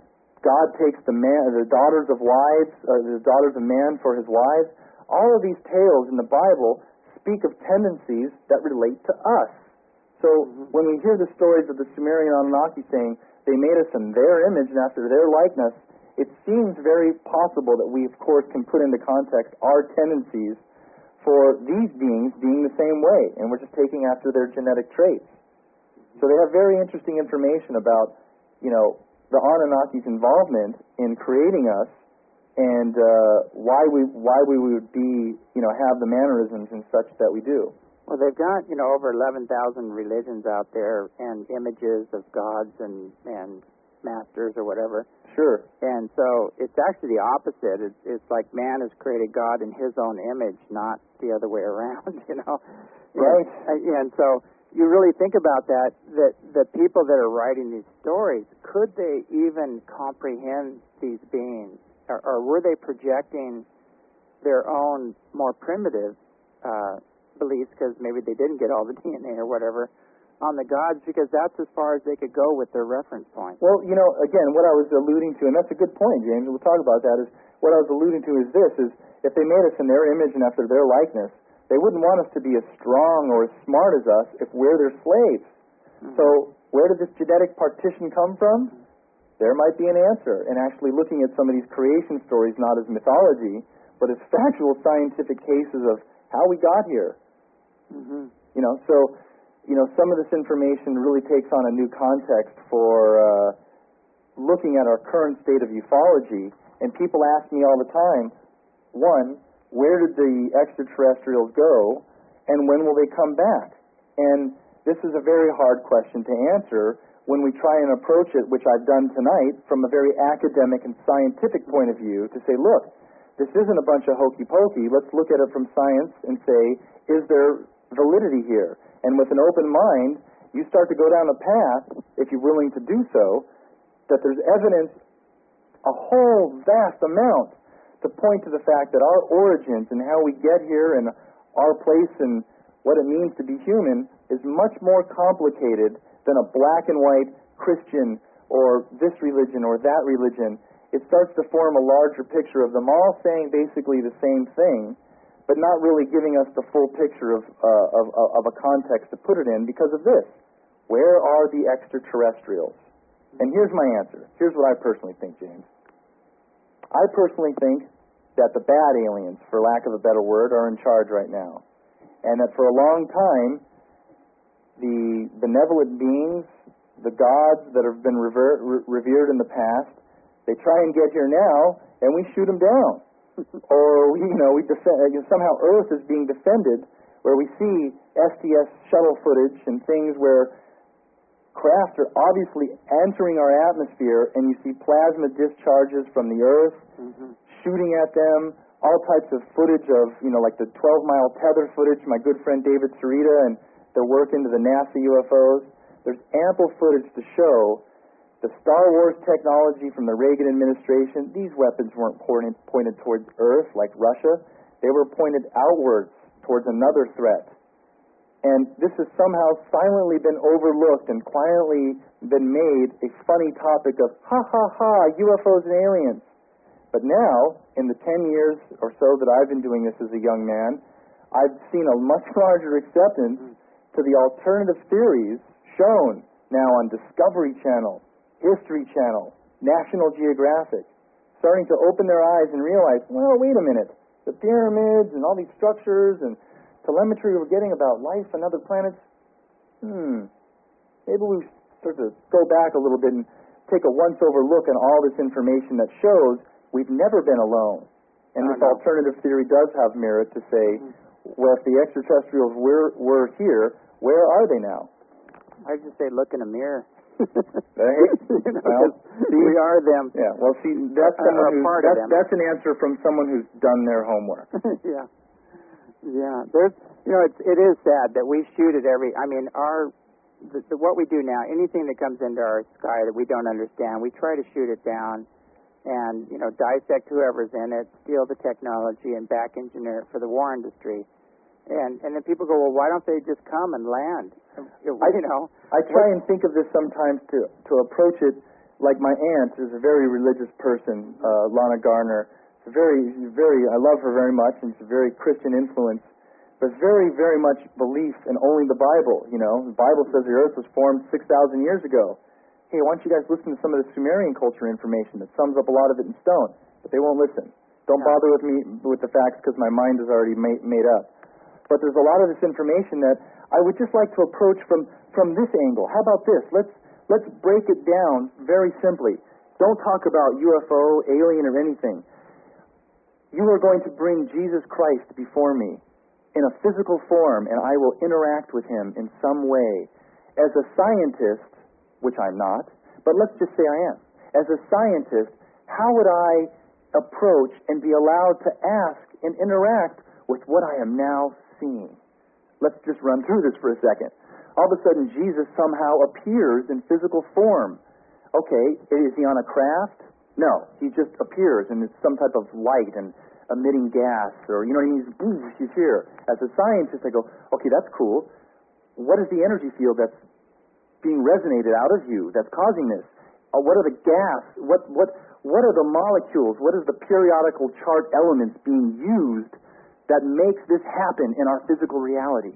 God takes the man, the daughters of wives, uh, the daughters of man for his wives. All of these tales in the Bible speak of tendencies that relate to us. So mm-hmm. when we hear the stories of the Sumerian Anunnaki saying they made us in their image and after their likeness, it seems very possible that we, of course, can put into context our tendencies for these beings being the same way, and we're just taking after their genetic traits. So they have very interesting information about, you know, the Anunnaki's involvement in creating us and uh, why we why we would be, you know, have the mannerisms and such that we do. Well, they've got, you know, over eleven thousand religions out there and images of gods and, and masters or whatever. Sure. And so it's actually the opposite. It's, it's like man has created God in his own image, not the other way around, you know. Right. And, and so you really think about that, that the people that are writing these stories, could they even comprehend these beings? Or, or were they projecting their own more primitive uh, beliefs, because maybe they didn't get all the D N A or whatever, on the gods, because that's as far as they could go with their reference point? Well, you know, again, what I was alluding to, and that's a good point, James, we'll talk about that, is what I was alluding to is this, is if they made us in their image and after their likeness, they wouldn't want us to be as strong or as smart as us if we're their slaves. Mm-hmm. So where did this genetic partition come from? Mm-hmm. There might be an answer. And actually looking at some of these creation stories, not as mythology, but as factual scientific cases of how we got here. Mm-hmm. You know, so, you know, some of this information really takes on a new context for uh, looking at our current state of ufology. And people ask me all the time, one, where did the extraterrestrials go, and when will they come back? And this is a very hard question to answer when we try and approach it, which I've done tonight, from a very academic and scientific point of view, to say, look, this isn't a bunch of hokey-pokey. Let's look at it from science and say, is there validity here? And with an open mind, you start to go down a path, if you're willing to do so, that there's evidence, a whole vast amount, to point to the fact that our origins and how we get here and our place and what it means to be human is much more complicated than a black and white Christian or this religion or that religion. It starts to form a larger picture of them all saying basically the same thing, but not really giving us the full picture of, uh, of, of a context to put it in because of this. Where are the extraterrestrials? And here's my answer. Here's what I personally think, James. I personally think that the bad aliens, for lack of a better word, are in charge right now. And that for a long time, the benevolent beings, the gods that have been rever- re- revered in the past, they try and get here now, and we shoot them down. Or, you know, we defend, somehow Earth is being defended, where we see S T S shuttle footage and things where craft are obviously entering our atmosphere, and you see plasma discharges from the Earth, mm-hmm. shooting at them, all types of footage of, you know, like the twelve-mile tether footage, my good friend David Sarita and their work into the NASA U F Os. There's ample footage to show the Star Wars technology from the Reagan administration. These weapons weren't pointed, pointed towards Earth like Russia. They were pointed outwards towards another threat. And this has somehow silently been overlooked and quietly been made a funny topic of, ha ha ha, U F Os and aliens. But now, in the ten years or so that I've been doing this as a young man, I've seen a much larger acceptance to the alternative theories shown now on Discovery Channel, History Channel, National Geographic, starting to open their eyes and realize, well, wait a minute, the pyramids and all these structures and telemetry we're getting about life on other planets, hmm, maybe we start to go back a little bit and take a once-over look at all this information that shows we've never been alone. And oh, this no. alternative theory does have merit to say, mm-hmm. well, if the extraterrestrials were, were here, where are they now? I just say look in a mirror. Hey, you know, well, see, we are them. Yeah, well, see, that's, uh, someone who's, part that's, of them. that's an answer from someone who's done their homework. yeah. Yeah. There's, you know, it's, it is sad that we shoot at every, I mean, our, the, the, what we do now, anything that comes into our sky that we don't understand, we try to shoot it down and, you know, dissect whoever's in it, steal the technology, and back engineer it for the war industry. And and then people go, well, why don't they just come and land? You know, I try and think of this sometimes to to approach it like my aunt is a very religious person, uh, Lana Garner. It's a very very I love her very much, and she's a very Christian influence, but very very much belief in only the Bible. You know, the Bible says the earth was formed six thousand years ago. Hey, why don't you guys listen to some of the Sumerian culture information that sums up a lot of it in stone? But they won't listen. Don't bother with me with the facts because my mind is already made made up. But there's a lot of this information that I would just like to approach from, from this angle. How about this? Let's let's break it down very simply. Don't talk about U F O, alien, or anything. You are going to bring Jesus Christ before me in a physical form, and I will interact with him in some way. As a scientist, which I'm not, but let's just say I am. As a scientist, how would I approach and be allowed to ask and interact with what I am now seeing? Let's just run through this for a second. All of a sudden, Jesus somehow appears in physical form. Okay, is he on a craft? No, he just appears and it's some type of light and emitting gas, or, you know, he's, he's here. As a scientist, I go, okay, that's cool. What is the energy field that's being resonated out of you that's causing this? Uh, what are the gas? What, what, what are the molecules? What is the periodical chart elements being used that makes this happen in our physical reality?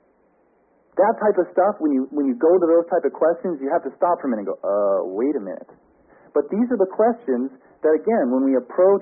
That type of stuff, when you when you go to those type of questions, you have to stop for a minute and go, uh, wait a minute. But these are the questions that, again, when we approach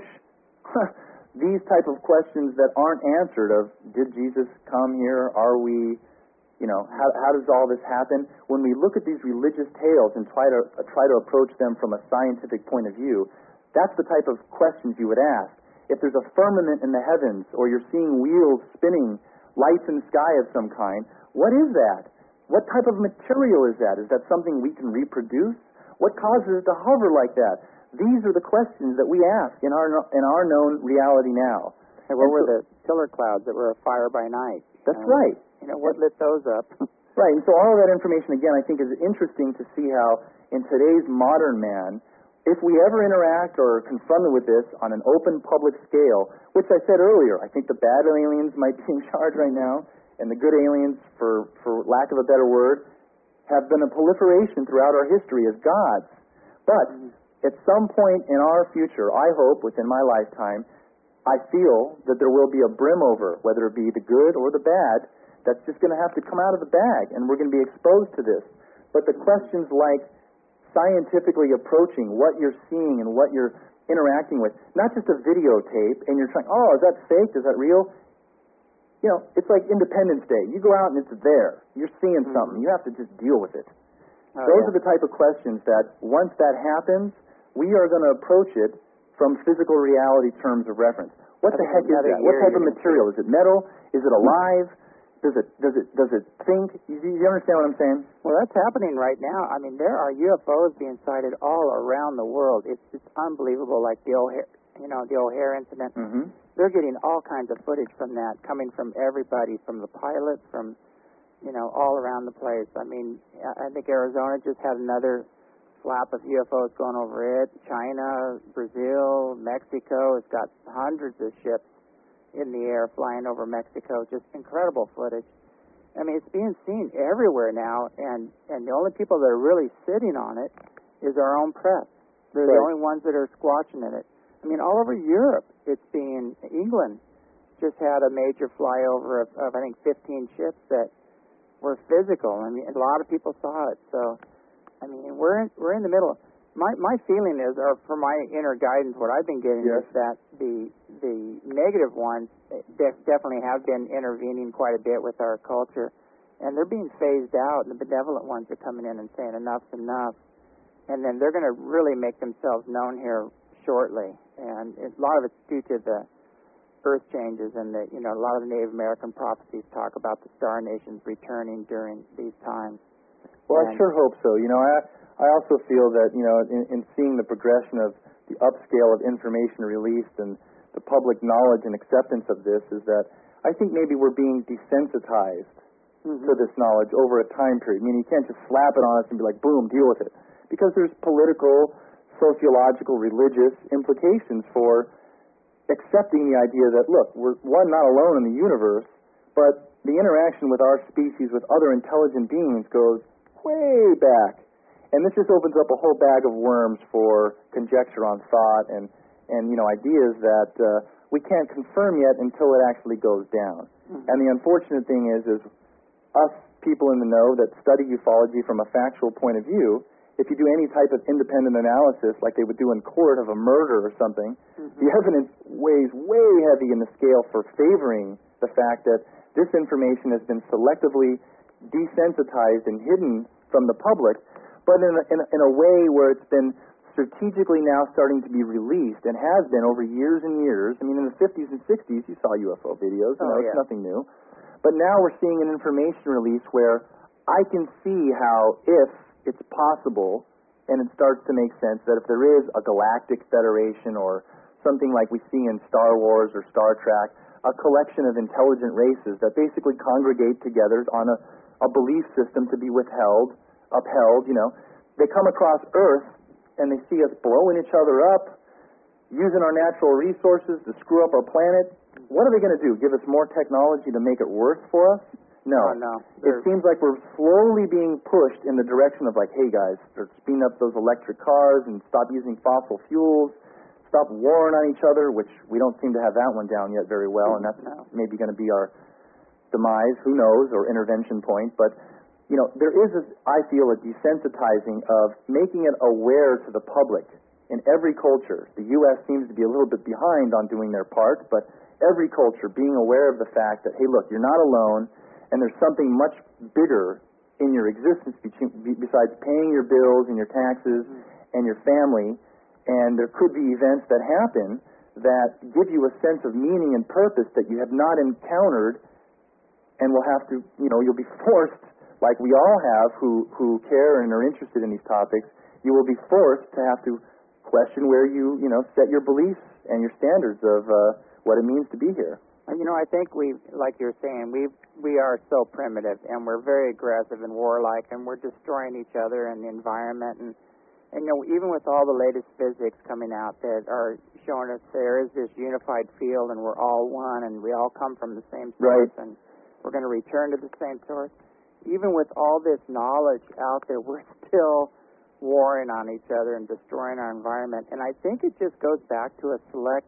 these type of questions that aren't answered of, did Jesus come here? Are we, you know, how, how does all this happen? When we look at these religious tales and try to uh, try to approach them from a scientific point of view, that's the type of questions you would ask. If there's a firmament in the heavens, or you're seeing wheels spinning, lights in the sky of some kind, what is that? What type of material is that? Is that something we can reproduce? What causes it to hover like that? These are the questions that we ask in our in our known reality now. And what and were so, the pillar clouds that were a fire by night? That's um, right. You know, what lit those up? Right, and so all of that information, again, I think is interesting to see how in today's modern man, if we ever interact or are confronted with this on an open public scale, which I said earlier, I think the bad aliens might be in charge right now, and the good aliens, for, for lack of a better word, have been a proliferation throughout our history as gods. But at some point in our future, I hope within my lifetime, I feel that there will be a brim over, whether it be the good or the bad, that's just going to have to come out of the bag, and we're going to be exposed to this. But the questions like scientifically approaching what you're seeing and what you're interacting with, not just a videotape, and you're trying, oh, is that fake? Is that real? You know, it's like Independence Day. You go out and it's there. You're seeing mm-hmm. something. You have to just deal with it. Oh, Those yeah. are the type of questions that, once that happens, we are going to approach it from physical reality terms of reference. What the heck is that? What type of material? Is it metal? Is it alive? Does it does it does it think? You, you understand what I'm saying? Well, that's happening right now. I mean, there are U F Os being sighted all around the world. It's it's unbelievable. Like the O'Hare, you know, the O'Hare incident. Mm-hmm. They're getting all kinds of footage from that, coming from everybody, from the pilots, from, you know, all around the place. I mean, I think Arizona just had another flap of U F Os going over it. China, Brazil, Mexico has got hundreds of ships in the air flying over Mexico. Just incredible footage. I mean, it's being seen everywhere now, and, and the only people that are really sitting on it is our own press. They're right. the only ones that are squatching in it. I mean, all over Europe, it's being, England just had a major flyover of, of I think, fifteen ships that were physical. I mean, a lot of people saw it. So, I mean, we're in, we're in the middle. My my feeling is, or for my inner guidance, what I've been getting Yes. is that the the negative ones def- definitely have been intervening quite a bit with our culture, and they're being phased out, and the benevolent ones are coming in and saying enough's enough, and then they're going to really make themselves known here shortly, and it, a lot of it's due to the earth changes, and the you know a lot of the Native American prophecies talk about the star nations returning during these times. Well, And- I sure hope so. You know, I I also feel that, you know, in, in seeing the progression of the upscale of information released and the public knowledge and acceptance of this is that I think maybe we're being desensitized Mhm. to this knowledge over a time period. I mean, you can't just slap it on us and be like, boom, deal with it. Because there's political, sociological, religious implications for accepting the idea that, look, we're, one, not alone in the universe, but the interaction with our species with other intelligent beings goes way back. And this just opens up a whole bag of worms for conjecture on thought and, and you know, ideas that uh, we can't confirm yet until it actually goes down. Mhm. And the unfortunate thing is, is us people in the know that study ufology from a factual point of view, if you do any type of independent analysis like they would do in court of a murder or something, Mhm. the evidence weighs way heavy in the scale for favoring the fact that this information has been selectively desensitized and hidden from the public, but in a, in a, in a way where it's been strategically now starting to be released and has been over years and years. I mean, in the fifties and sixties, you saw U F O videos. You Oh, know, yeah. it's nothing new. But now we're seeing an information release where I can see how, if it's possible, and it starts to make sense, that if there is a galactic federation or something like we see in Star Wars or Star Trek, a collection of intelligent races that basically congregate together on a, a belief system to be withheld, upheld, you know, they come across Earth and they see us blowing each other up, using our natural resources to screw up our planet. What are they going to do? Give us more technology to make it worse for us? No. Oh, no. It They're- seems like we're slowly being pushed in the direction of like, hey guys, start speeding up those electric cars and stop using fossil fuels, stop warring on each other, which we don't seem to have that one down yet very well, and that's No. maybe going to be our demise, who knows, or intervention point. But, you know, there is, a, I feel, a desensitizing of making it aware to the public in every culture. The U S seems to be a little bit behind on doing their part, but every culture being aware of the fact that, hey, look, you're not alone, and there's something much bigger in your existence be- besides paying your bills and your taxes Mm-hmm. and your family, and there could be events that happen that give you a sense of meaning and purpose that you have not encountered, and will have to, you know, you'll be forced, like we all have who, who care and are interested in these topics, you will be forced to have to question where you, you know, set your beliefs and your standards of uh, what it means to be here. And, You know, I think we, like you're saying, we we are so primitive, and we're very aggressive and warlike, and we're destroying each other and the environment, and and you know, even with all the latest physics coming out that are showing us there is this unified field, and we're all one, and we all come from the same source, Right. and we're going to return to the same source. Even with all this knowledge out there, we're still warring on each other and destroying our environment, and I think it just goes back to a select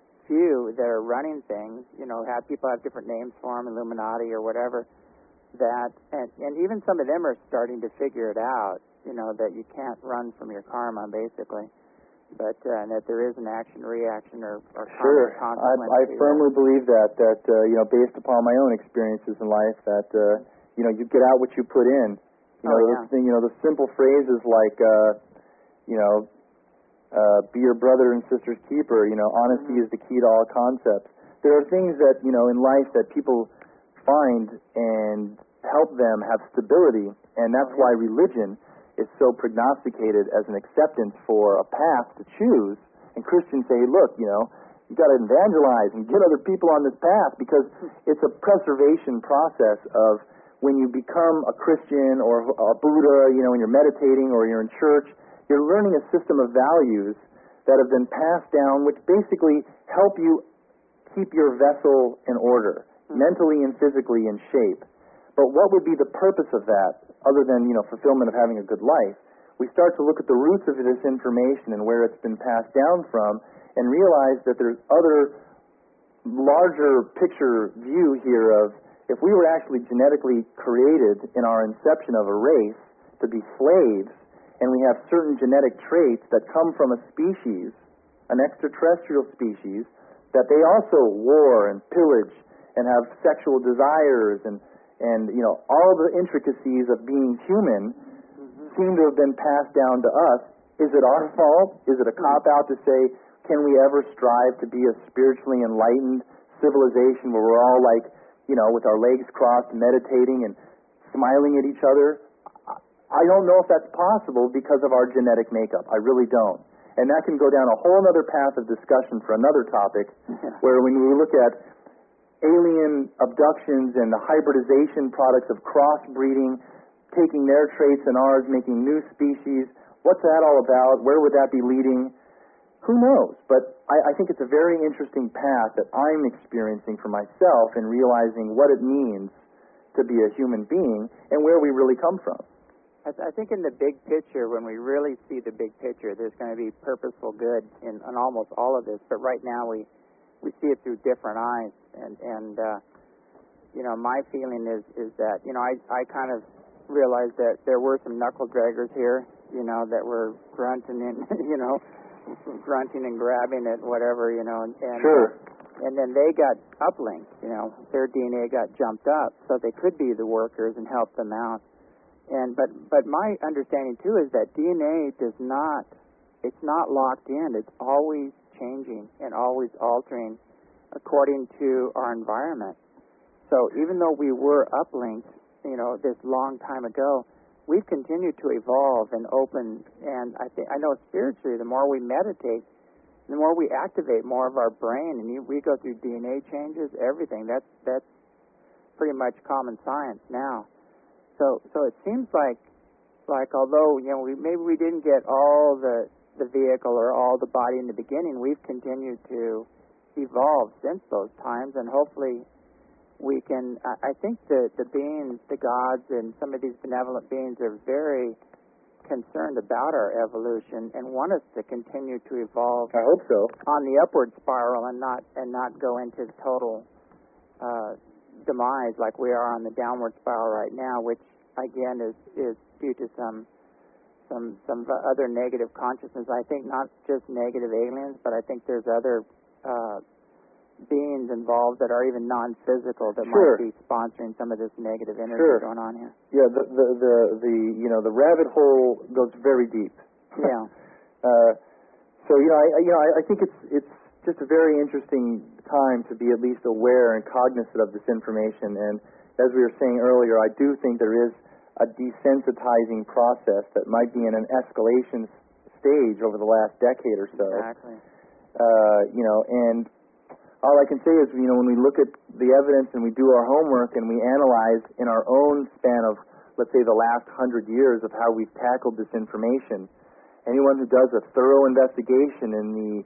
few that are running things, you know, have people have different names for them, Illuminati or whatever, that, and, and even some of them are starting to figure it out, you know, that you can't run from your karma, basically, but uh, and that there is an action-reaction or, or Sure. karma I, consequence I to firmly believe that, that, uh, you know, based upon my own experiences in life, that, uh, you know, you get out what you put in. You know, Oh, those yeah. thing, you know, the simple phrases like, uh, you know, uh, be your brother and sister's keeper, you know, honesty Mhm. is the key to all concepts. There are things that, you know, in life that people find and help them have stability, and that's Oh, yeah. why religion is so prognosticated as an acceptance for a path to choose. And Christians say, look, you know, you got to evangelize and get other people on this path, because it's a preservation process of when you become a Christian or a Buddha, you know, when you're meditating or you're in church, you're learning a system of values that have been passed down, which basically help you keep your vessel in order, Mhm. mentally and physically in shape. But what would be the purpose of that, other than, you know, fulfillment of having a good life? We start to look at the roots of this information and where it's been passed down from, and realize that there's other larger picture view here of, if we were actually genetically created in our inception of a race to be slaves, and we have certain genetic traits that come from a species, an extraterrestrial species, that they also war and pillage and have sexual desires and, and you know, all the intricacies of being human mm-hmm. seem to have been passed down to us. Is it our fault? Is it a cop-out to say, can we ever strive to be a spiritually enlightened civilization where we're all like, you know, with our legs crossed, meditating and smiling at each other? I don't know if that's possible because of our genetic makeup. I really don't. And that can go down a whole other path of discussion for another topic, where when we look at alien abductions and the hybridization products of crossbreeding, taking their traits and ours, making new species, what's that all about? Where would that be leading? Who knows? But I, I think it's a very interesting path that I'm experiencing for myself in realizing what it means to be a human being and where we really come from. I, th- I think in the big picture, when we really see the big picture, there's going to be purposeful good in, in almost all of this. But right now we we see it through different eyes. And, and uh, you know, my feeling is, is that, you know, I, I kind of realized that there were some knuckle draggers here, you know, that were grunting and, you know, grunting and grabbing at whatever, you know. And, and, sure. Uh, and then they got uplinked, you know. Their D N A got jumped up so they could be the workers and help them out. And but but my understanding too is that D N A does not, it's not locked in. It's always changing and always altering according to our environment. So even though we were uplinked, you know, this long time ago, we've continued to evolve and open. And I think I know spiritually, the more we meditate, the more we activate more of our brain, and you, we go through D N A changes, everything. That's that's pretty much common science now. So, so it seems like, like although you know we maybe we didn't get all the the vehicle or all the body in the beginning, we've continued to evolve since those times, and hopefully we can. I, I think the the beings, the gods, and some of these benevolent beings are very concerned about our evolution and want us to continue to evolve. I hope so. On the upward spiral and not and not go into total Uh, demise like we are on the downward spiral right now, which again is is due to some some some other negative consciousness. I think not just negative aliens, but I think there's other uh, beings involved that are even non-physical that sure. might be sponsoring some of this negative energy sure. going on here. Yeah, the, the the the you know the rabbit hole goes very deep. Yeah. uh, so you know I you know I, I think it's it's just a very interesting time to be at least aware and cognizant of this information. And as we were saying earlier, I do think there is a desensitizing process that might be in an escalation stage over the last decade or so. Exactly. Uh, you know, and all I can say is, you know, when we look at the evidence and we do our homework and we analyze in our own span of, let's say, the last hundred years of how we've tackled this information, anyone who does a thorough investigation in the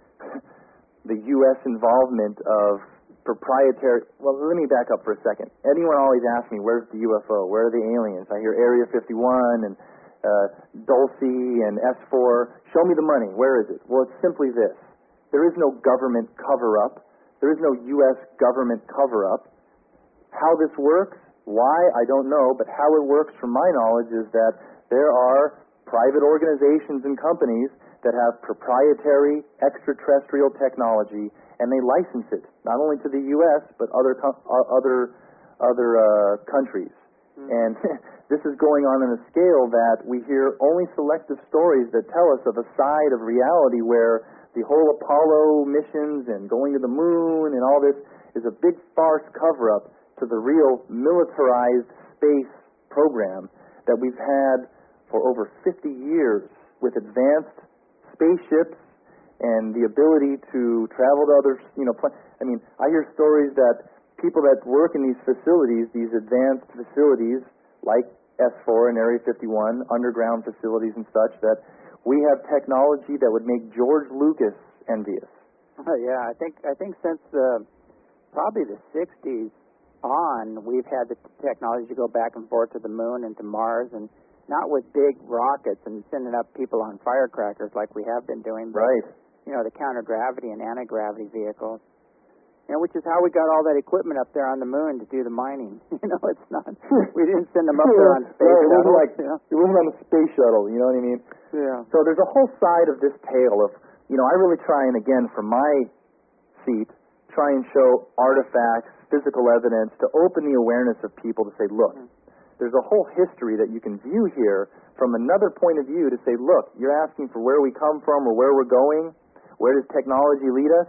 the U S involvement of proprietary... Well, let me back up for a second. Anyone always asks me, where's the U F O? Where are the aliens? I hear Area fifty-one and uh, Dulce and S four. Show me the money. Where is it? Well, it's simply this. There is no government cover-up. There is no U S government cover-up. How this works, why, I don't know, but how it works from my knowledge is that there are private organizations and companies that have proprietary extraterrestrial technology, and they license it not only to the U S but other com- other other uh, countries. Mm-hmm. And this is going on in a scale that we hear only selective stories that tell us of a side of reality where the whole Apollo missions and going to the moon and all this is a big farce cover-up to the real militarized space program that we've had for over fifty years with advanced spaceships and the ability to travel to other, you know, pl- I mean, I hear stories that people that work in these facilities, these advanced facilities like S four and Area fifty-one, underground facilities and such, that we have technology that would make George Lucas envious. Uh, yeah, I think I think since the probably the sixties on, we've had the technology to go back and forth to the moon and to Mars, and not with big rockets and sending up people on firecrackers like we have been doing, but, right. you know, the counter-gravity and anti-gravity vehicles. You know, which is how we got all that equipment up there on the moon to do the mining. You know, it's not. We didn't send them up there on space right, it wasn't shuttle, like you know? it wasn't on the space shuttle. You know what I mean? Yeah. So there's a whole side of this tale of, you know, I really try and again from my seat try and show artifacts, physical evidence to open the awareness of people to say, look, mm-hmm. there's a whole history that you can view here from another point of view to say, look, you're asking for where we come from or where we're going. Where does technology lead us?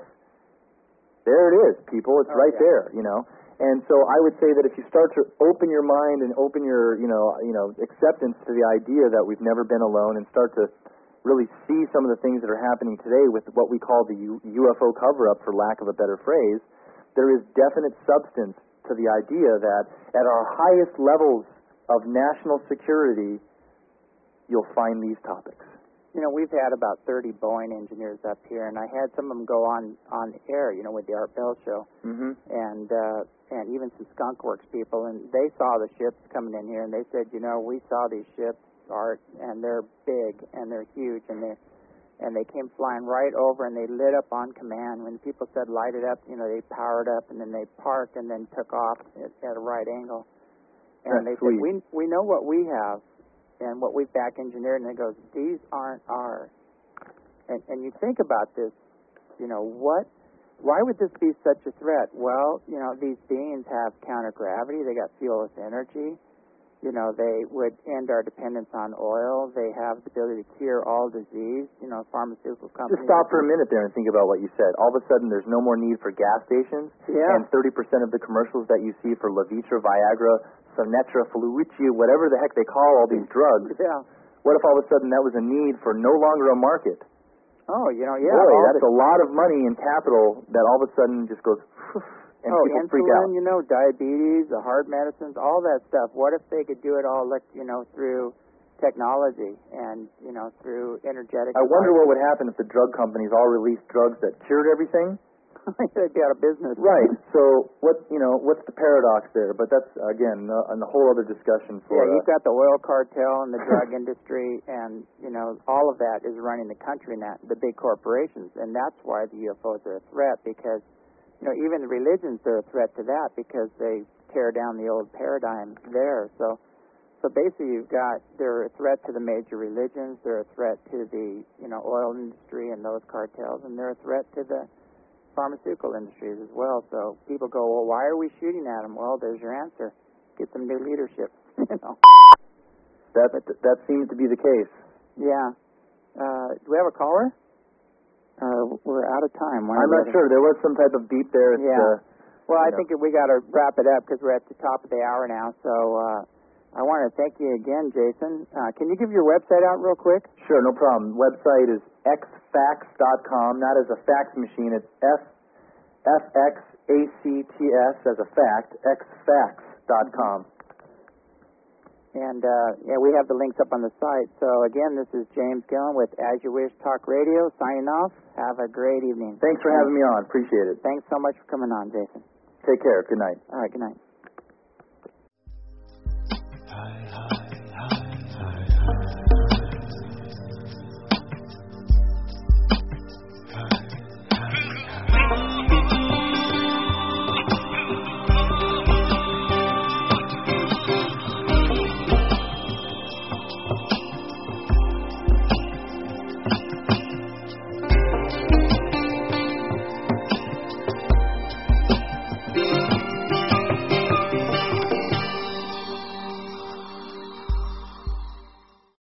There it is, people. It's oh, right yeah. there, you know. And so I would say that if you start to open your mind and open your, you know, you know, acceptance to the idea that we've never been alone and start to really see some of the things that are happening today with what we call the U- UFO cover-up, for lack of a better phrase, there is definite substance to the idea that at our highest levels of national security, you'll find these topics. You know, we've had about thirty Boeing engineers up here, and I had some of them go on on air, you know, with the Art Bell show, mm-hmm. and uh, and even some Skunk Works people, and they saw the ships coming in here, and they said, you know, we saw these ships, Art, and they're big and they're huge, and they and they came flying right over, and they lit up on command. When people said light it up, you know, they powered up, and then they parked, and then took off at, at a right angle, and That's they sweet. said, we we know what we have. And what we've back engineered, and it goes, these aren't ours. And, and you think about this, you know, what, why would this be such a threat? Well, you know, these beings have counter-gravity, they got fuelless energy, you know, they would end our dependence on oil, they have the ability to cure all disease, you know, pharmaceutical companies. Just stop for a minute there and think about what you said. All of a sudden, there's no more need for gas stations, yeah. and thirty percent of the commercials that you see for Levitra, Viagra, Sonetra, Fluicia, whatever the heck they call all these drugs. Yeah. What if all of a sudden that was a need for no longer a market? Oh, you know, yeah. Boy, that's the, a lot of money and capital that all of a sudden just goes, and oh, people insulin, freak out. You know, diabetes, the heart medicines, all that stuff. What if they could do it all, like, you know, through technology and, you know, through energetic... I wonder what would happen if the drug companies all released drugs that cured everything. They'd be out of business. Right. So what you know? What's the paradox there? But that's again uh, a whole other discussion for. Yeah, you've uh, got the oil cartel and the drug industry, and you know all of that is running the country now. The big corporations, and that's why the U F Os are a threat. Because you know even the religions are a threat to that because they tear down the old paradigm there. So, so basically, you've got they're a threat to the major religions. They're a threat to the you know oil industry and those cartels, and they're a threat to the pharmaceutical industries as well. So people go, well, why are we shooting at them? Well, there's your answer. Get some new leadership. You know. That that seems to be the case. Yeah. Uh, do we have a caller? Uh, we're out of time. When I'm not sure. There was some type of beep there. It's, yeah. Uh, well, I know. think we got to wrap it up because we're at the top of the hour now. So uh, I want to thank you again, Jason. Uh, can you give your website out real quick? Sure, no problem. Website is x fax dot com, not as a fax machine. It's F F X A C T S as a fact, x fax dot com. And uh, yeah, we have the links up on the site. So again, this is James Gillen with As You Wish Talk Radio signing off. Have a great evening. Thanks for having me on. Appreciate it. Thanks so much for coming on, Jason. Take care. Good night. All right, good night.